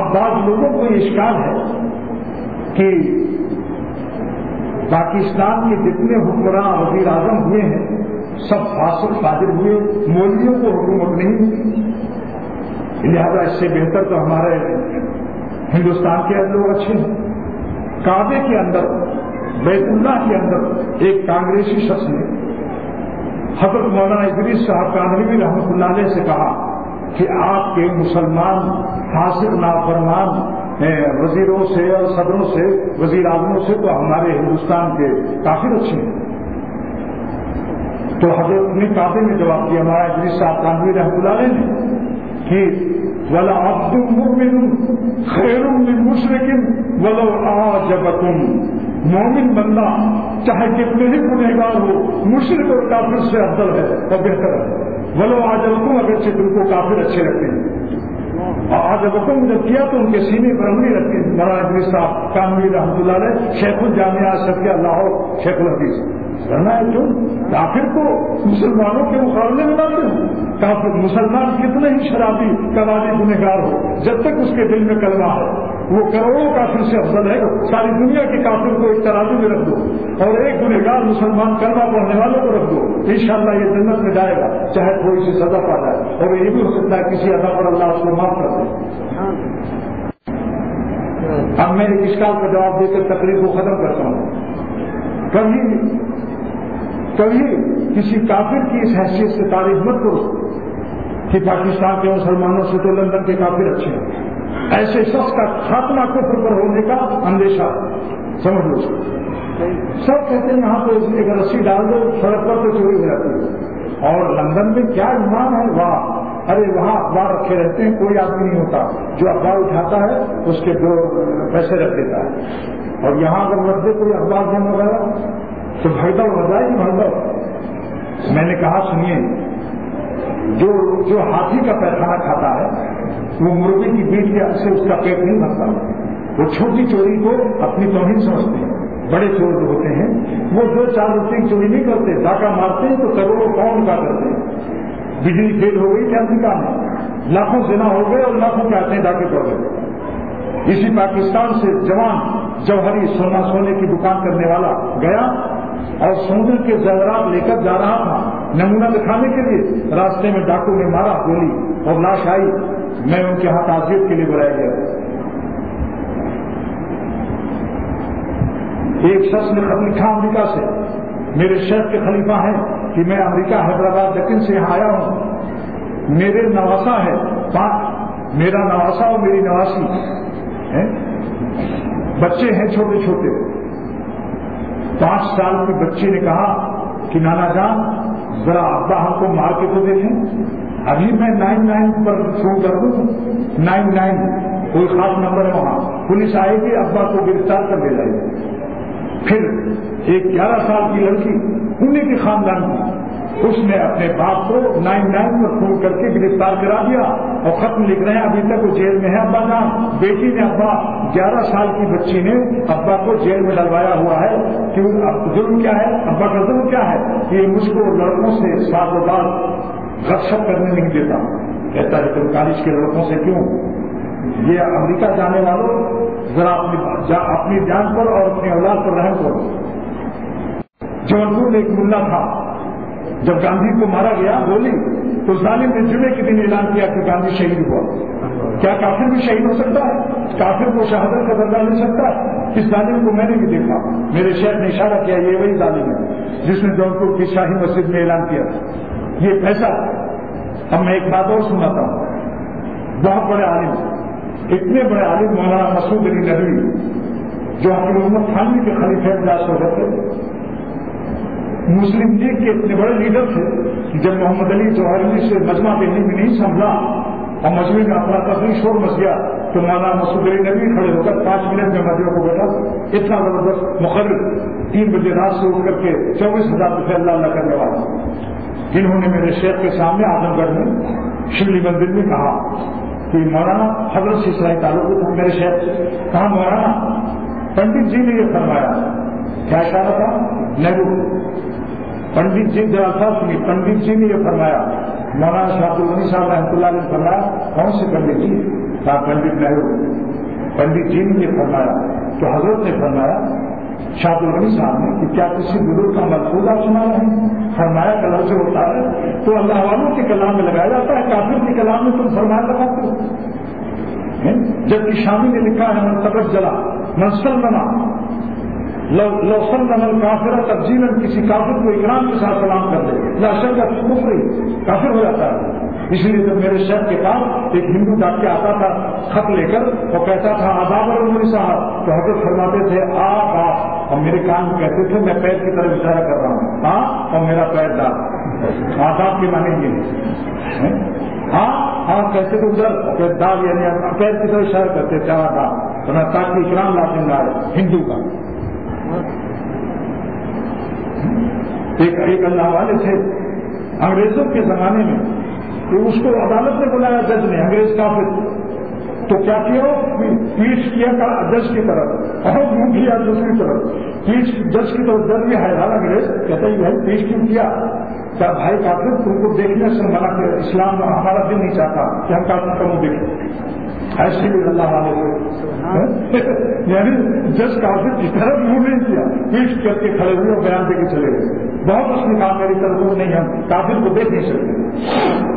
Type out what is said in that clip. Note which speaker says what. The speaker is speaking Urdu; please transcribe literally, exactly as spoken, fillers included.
Speaker 1: اب بعض لوگوں کو یہ اشکال ہے کہ پاکستان کے جتنے حکمراں وزیر اعظم ہوئے ہیں سب فاسق فاجر ہوئے، مولویوں کو حکومت نہیں ہوئی، لہذا اس سے بہتر تو ہمارے ہندوستان کے لوگ اچھے ہیں۔ کعبے کے اندر بیت اللہ کے اندر ایک کانگریسی شخص نے حضرت مولانا ادریس صاحب کاندھلوی رحمۃ اللہ علیہ سے کہا کہ آپ کے مسلمان فاسق نافرمان وزیروں سے اور صدروں سے وزیر اعظموں سے تو ہمارے ہندوستان کے کافر اچھے ہیں۔ تو حضرت نے کعبے میں جواب دیا ہمارا ادریس صاحب کاندھلوی رحمۃ اللہ علیہ نے کہ وَلَا عَبْدٌ مُؤْمِنٌ خَيْرٌ مِّن مُشْرِكٍ وَلَوْ أَعْجَبَكُمْ، مومن بندہ چاہے کتنے ہی گنہگار ہو مشرک اور کافر سے افضل ہے اور بہتر ہے۔ وَلَوْ أَعْجَبَكُمْ، اگرچہ تم کو کافر اچھے لگتے ہیں، اور آج حکم جب کیا تو ان کے سینے پر انگلی رکھتے ہیں۔ مولانا ادریس صاحب کاندھلوی رحمۃ اللہ علیہ شیخ الجامعہ صدیہ لاہور شیخ الحدیث کرنا ہے کیوں؟ کافر کو مسلمانوں کے مقابلے میں لاتے ہیں۔ کافر مسلمان کتنے ہی شرابی کبابی گنہگار ہو، جب تک اس کے دل میں کلمہ ہے وہ کروڑوں کافر سے افضل ہے۔ ساری دنیا کے کافر کو ایک ترازو میں رکھ دو اور ایک گنہگار مسلمان کلمہ پڑھنے والوں کو رکھ دو، انشاءاللہ یہ جنت میں جائے گا، چاہے تھوڑی سی سزا پا جائے، اور یہ بھی ہو سکتا ہے کسی ادا پر اللہ اس کو معاف کر دے۔ اب میں ایک اشکال کا جواب دے کر تقریر کو ختم کرتا ہوں۔ کبھی کبھی کسی کافر کی اس حیثیت سے تعریف مت کرو کہ پاکستان کے مسلمانوں سے تو لندن کے کافر اچھے ہیں، ایسے شخص کا خاتمہ کفر پر ہونے کا اندیشہ سمجھ لو۔ سب کہتے ہیں یہاں تو ایک رسی ڈال دو سڑک پر تو چوری ہو جاتی ہے، اور لندن میں کیا ایمان ہے وہاں، ارے وہاں اخبار رکھے رہتے ہیں، کوئی آدمی نہیں ہوتا جو اخبار اٹھاتا ہے اس کے دو پیسے رکھ دیتا ہے، اور یہاں اگر رکھ دے کوئی اخبار جمع وغیرہ تو بھگدڑ ہو جائے گی بھگدڑ۔ میں نے کہا سنیے، جو جو ہاتھی کا پیخانہ کھاتا ہے وہ مرغی کی بیٹ کے سے اس کا پیٹ نہیں بھرتا، وہ چھوٹی چوری کو اپنی توہین سمجھتے ہیں۔ بڑے چور جو ہوتے ہیں وہ دو چار روپئے کی چوری نہیں کرتے، ڈاکہ مارتے ہیں تو کروڑوں پاؤنڈ کا کرتے ہیں۔ بجلی فیل ہو گئی کیا نکال ہے، لاکھوں زنا ہو گئے اور لاکھوں کے آتے ہیں ڈاکے پڑ گئے۔ اسی پاکستان سے جوان جوہری سونا سونے کی دکان کرنے والا گیا اور سونے کے زیورات لے کر جا رہا تھا نمونہ دکھانے کے لیے، راستے میں ڈاکو نے مارا گولی اور لاش آئی، میں ان کے ہاں تعزیت کے لیے بلایا گیا۔ ایک شخص نے خط لکھا امریکہ سے، میرے شیخ کے خلیفہ ہیں کہ میں امریکہ حیدرآباد دکن سے یہاں آیا ہوں، میرے نواسا ہے پانچ، میرا نواسا اور میری نواسی ہے، بچے ہیں چھوٹے چھوٹے۔ پانچ سال کی بچی نے کہا کہ نانا جان ذرا ابا ہم کو مار کے تو دیکھیں، ابھی میں نائن نائن پر فون کر دوں، نائن نائن کوئی خاص نمبر ہے وہاں، پولیس آئے گی ابا کو گرفتار کر لے جائے گی۔ پھر ایک گیارہ سال کی لڑکی انہیں کے خاندان کی، اس نے اپنے باپ کو نائن نائن پر فون کر کے گرفتار کرا دیا اور ختم لکھ رہے ہیں ابھی تک وہ جیل میں ہے ابا جان۔ بیٹی نے ابا گیارہ سال کی بچی نے ابا کو جیل میں ڈلوایا ہوا ہے کہ ظلم کیا ہے، ابا کا ظلم کیا ہے کہ مجھ کو لڑکوں سے سات و بات گپ شپ کرنے نہیں دیتا، کہتا ہے تم کالج کے لڑکوں سے کیوں؟ یہ امریکہ جانے والوں ذرا اپنی اپنی جان پر اور اپنی اولاد پر رحم کرو۔ جونپور میں ایک ملا تھا، جب گاندھی کو مارا گیا گولی تو ظالم نے جمعے کے دن اعلان کیا کہ گاندھی شہید ہوا۔ کیا کافر بھی شہید ہو سکتا ہے؟ کافر کو شہادت کا درجہ مل سکتا ہے؟ اس ظالم کو میں نے بھی دیکھا، میرے شیخ نے اشارہ کیا یہ وہی ظالم ہے جس نے جونپور کی شاہی مسجد میں اعلان کیا یہ پیسہ۔ اب میں ایک بات اور سناتا ہوں، بہت بڑے عالم، اتنے بڑے عالم مولانا مسعود علی ندوی جو حکیم محمد تھانوی کے خلیفہ اعزاز ہو گئے تھے، مسلم لیگ کے اتنے بڑے لیڈر تھے کہ جب محمد علی جوہری سے مجمع دہلی میں نہیں سنبھلا اور مجمع میں اپنا تفریح شور مچ گیا تو مولانا مسعود علی ندوی کھڑے ہو کر پانچ منٹ میں مجمع کو بیٹھا، اتنا زبردست مقرر، تین بجے رات سے اٹھ کر کے چوبیس ہزار روپئے اللہ اللہ کرنے والا، جنہوں نے میرے شیخ کے سامنے اعظم گڑھ میں شبلی مندر میں کہا کہ مولانا حضرت سے اسلائی تعلق تھا میرے شیخ سے، کہا مولانا پنڈت جی نے یہ فرمایا، کیا اشارہ تھا؟ نہرو پنڈت جی جو الفاظ سنی، پنڈت جی نے یہ فرمایا، مولانا شاہ عبد الغنی صاحب رحمۃ اللہ نے فرمایا، کون سے پنڈت جی؟ تھا پنڈت نہرو، پنڈت جی نے فرمایا تو حضرت نے فرمایا شاہ الغنی صاحب نے کہ کیا کسی بزرگ کا ملفوظ آپ سنا رہے ہیں؟ فرمایا کلام سے ہوتا ہے تو اللہ والوں کے کلام میں لگایا جاتا ہے، کافر کے کلام میں تم فرمایا لگاتے ہو؟ جبکہ شامی نے لکھا ہے من تبس جلا منسلمنا لو سلم الکافر تفضیلا، کسی کافر کو اکرام کے ساتھ سلام کر دے لا شک کفر کافر ہو جاتا ہے۔ اس لیے جب میرے شہر کے پاس ایک ہندو ڈاک کے آتا تھا خط لے کر، وہ کہتا تھا آداب العمر صاحب، تو حضرت فرماتے تھے آپ آپ، اور میرے کان میں کہتے تھے میں پیر کی طرف اشارہ کر رہا ہوں، ہاں اور میرا پیر ڈال، آداب کے معنی یہ ہاں ہاں کہتے تھے ادھر دال یعنی پیر کی طرف اشارہ کرتے تھے آداب، تاکہ اکرام لازم آئے ہندو کا۔ ایک ایک اللہ والے تھے انگریزوں کے زمانے میں، تو اس کو عدالت نے بلایا جج نے، انگریز کافر، تو کیا کیا پیش کیا جج کی طرف اور منہ کیا دوسری طرف، پیش جج کی طرف، جج بھی حیران انگریز کہتا ہے بھائی پیش کیوں کیا؟ کیا بھائی کافر تم کو دیکھنے سے منع کیا، اسلام ہمارا دل نہیں چاہتا کہ ہم کافر کا منہ دیکھیں، ایسے بھی اللہ والے سے یعنی جج کافر کی طرف منہ نہیں کیا، پیش کر کے کھڑے ہوئے اور بیان دے کے چلے گئے، بہت اس نے کہا میری طرف نہیں، ہم کافر کو دیکھ نہیں سکتے۔